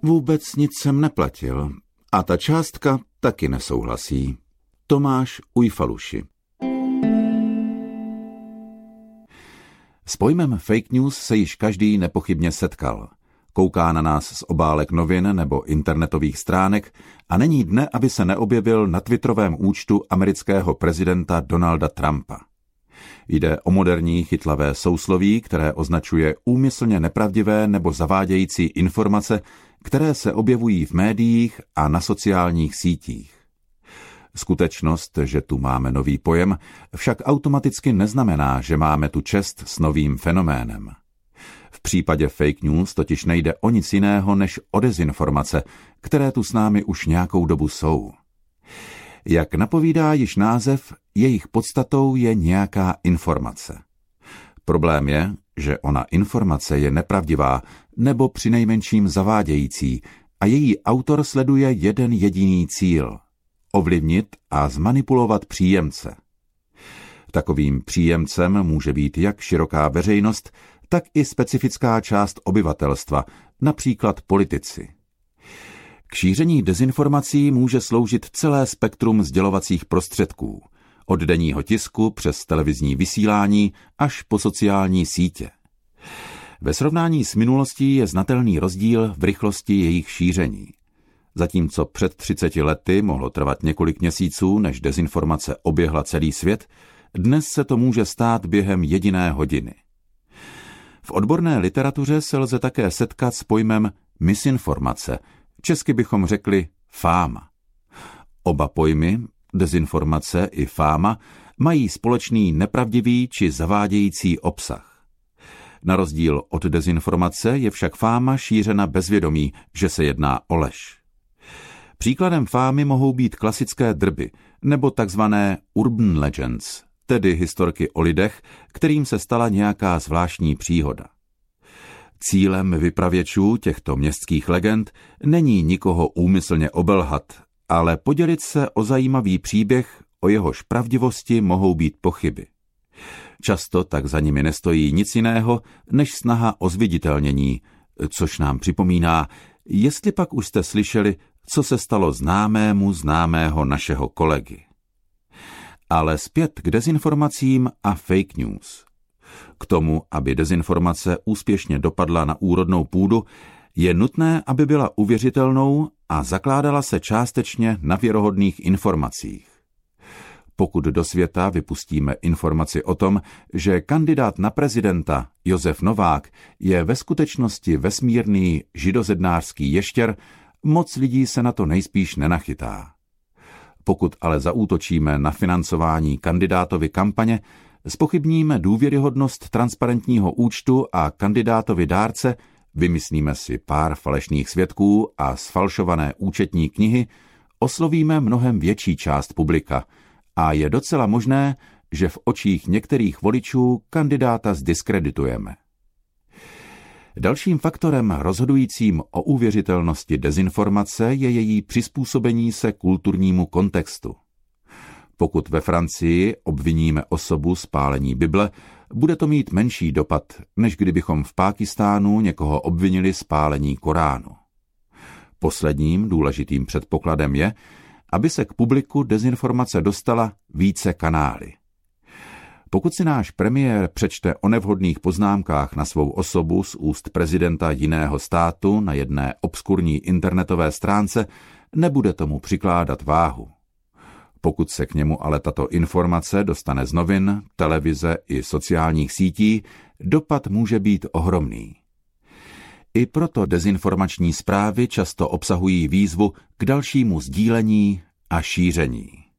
Vůbec nic jsem neplatil a ta částka taky nesouhlasí. Tomáš Ujfaluši. S pojmem fake news se již každý nepochybně setkal. Kouká na nás z obálek novin nebo internetových stránek a není dne, aby se neobjevil na twitterovém účtu amerického prezidenta Donalda Trumpa. Jde o moderní chytlavé sousloví, které označuje úmyslně nepravdivé nebo zavádějící informace, které se objevují v médiích a na sociálních sítích. Skutečnost, že tu máme nový pojem, však automaticky neznamená, že máme tu čest s novým fenoménem. V případě fake news totiž nejde o nic jiného než o dezinformace, které tu s námi už nějakou dobu jsou. Jak napovídá již název, jejich podstatou je nějaká informace. Problém je, že ona informace je nepravdivá nebo přinejmenším zavádějící a její autor sleduje jeden jediný cíl – ovlivnit a zmanipulovat příjemce. Takovým příjemcem může být jak široká veřejnost, tak i specifická část obyvatelstva, například politici. K šíření dezinformací může sloužit celé spektrum sdělovacích prostředků, od denního tisku přes televizní vysílání až po sociální sítě. Ve srovnání s minulostí je znatelný rozdíl v rychlosti jejich šíření. Zatímco před 30 lety mohlo trvat několik měsíců, než dezinformace oběhla celý svět, dnes se to může stát během jediné hodiny. V odborné literatuře se lze také setkat s pojmem misinformace, česky bychom řekli fáma. Oba pojmy, dezinformace i fáma, mají společný nepravdivý či zavádějící obsah. Na rozdíl od dezinformace je však fáma šířena bez vědomí, že se jedná o lež. Příkladem fámy mohou být klasické drby nebo takzvané urban legends, tedy historky o lidech, kterým se stala nějaká zvláštní příhoda. Cílem vypravěčů těchto městských legend není nikoho úmyslně obelhat, ale podělit se o zajímavý příběh, o jehož pravdivosti mohou být pochyby. Často tak za nimi nestojí nic jiného, než snaha o zviditelnění, což nám připomíná, jestli pak už jste slyšeli, co se stalo známého našeho kolegy. Ale zpět k dezinformacím a fake news. K tomu, aby dezinformace úspěšně dopadla na úrodnou půdu, je nutné, aby byla uvěřitelnou a zakládala se částečně na věrohodných informacích. Pokud do světa vypustíme informaci o tom, že kandidát na prezidenta Josef Novák je ve skutečnosti vesmírný židozednářský ještěr, moc lidí se na to nejspíš nenachytá. Pokud ale zaútočíme na financování kandidátovy kampaně, zpochybníme důvěryhodnost transparentního účtu a kandidátovi dárce, vymyslíme si pár falešných svědků a sfalšované účetní knihy, oslovíme mnohem větší část publika a je docela možné, že v očích některých voličů kandidáta zdiskreditujeme. Dalším faktorem rozhodujícím o uvěřitelnosti dezinformace je její přizpůsobení se kulturnímu kontextu. Pokud ve Francii obviníme osobu z pálení Bible, bude to mít menší dopad, než kdybychom v Pákistánu někoho obvinili z pálení Koránu. Posledním důležitým předpokladem je, aby se k publiku dezinformace dostala více kanály. Pokud si náš premiér přečte o nevhodných poznámkách na svou osobu z úst prezidenta jiného státu na jedné obskurní internetové stránce, nebude tomu přikládat váhu. Pokud se k němu ale tato informace dostane z novin, televize i sociálních sítí, dopad může být ohromný. I proto dezinformační zprávy často obsahují výzvu k dalšímu sdílení a šíření.